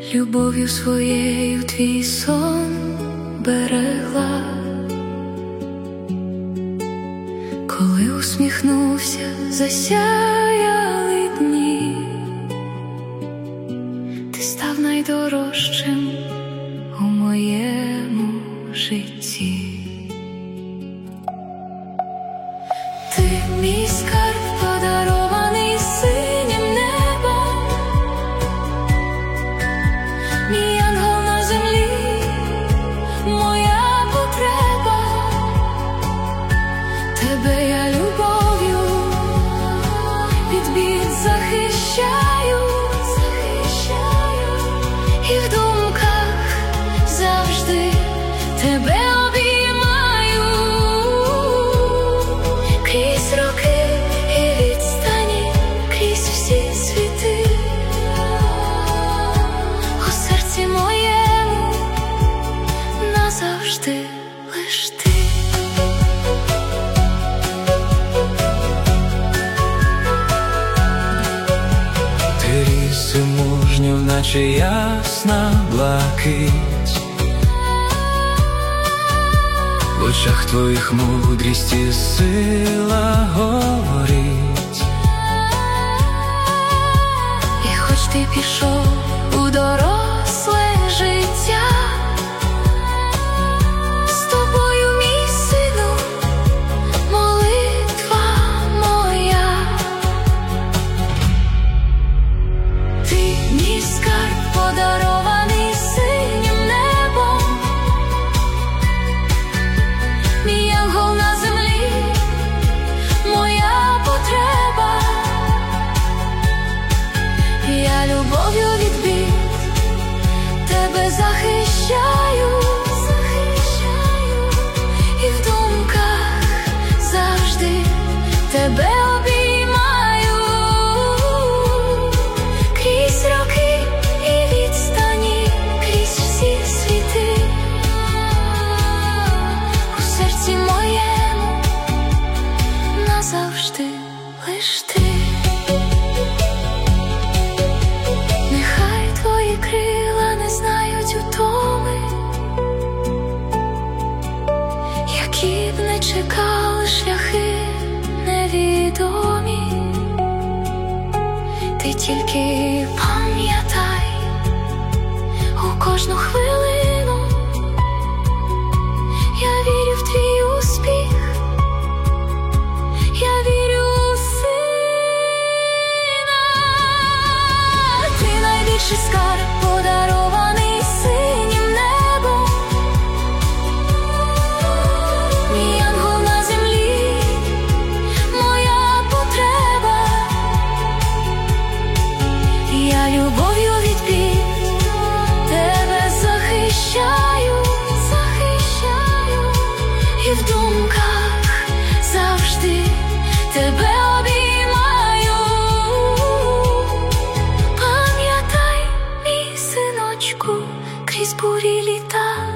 любов'ю своєю твій сон берегла. Коли усміхнувся, засяяли дні, ти став найдорожчим у моєму житті. Ти мій скарб, подарований синім небом, мій ангел на землі, моя потреба. Тебе я любов'ю від бід захищаю, і в думках завжди тебе обіймаю. Крізь роки і відстані, крізь всі світи, у серці моєму назавжди лиш ти. Ти ріс мужньо, наче ясна блакить, в очах твоїх мудрість і сила горить. І хоч ти пішов у доросле життя, з тобою, мій сину, молитва моя. Ти мій скарб, подарований синім небом, мій ангел на землі, моя потреба. Я любов'ю від бід тебе захищаю, і в думках завжди тебе обіймаю. Крізь роки і відстані, крізь всі світи, у серці моєму назавжди лиш ти. Нехай твої крила не знають утоми, які б не чекали шляхи невідомі. Ти тільки пам'ятай у кожну хвилину, я вірю в твій успіх, я вірю у сина. Ти найбільший скарб, подарований синім небом, мій ангел на землі, моя потреба. Я любов'ю від бід тебе захищаю, і в думках завжди тебе обіймаю. Пам'ятай, мій синочку, крізь бурі літа